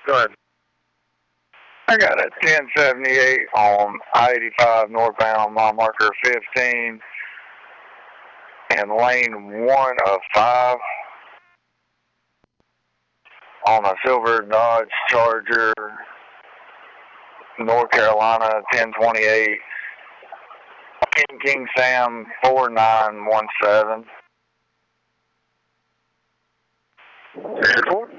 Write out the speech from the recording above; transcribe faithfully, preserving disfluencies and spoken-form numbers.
Go ahead. I got a ten seventy-eight on I eighty-five northbound, mile marker fifteen, and lane one of five on a silver Dodge Charger, North Carolina ten twenty-eight, King King Sam four nine one seven. Report.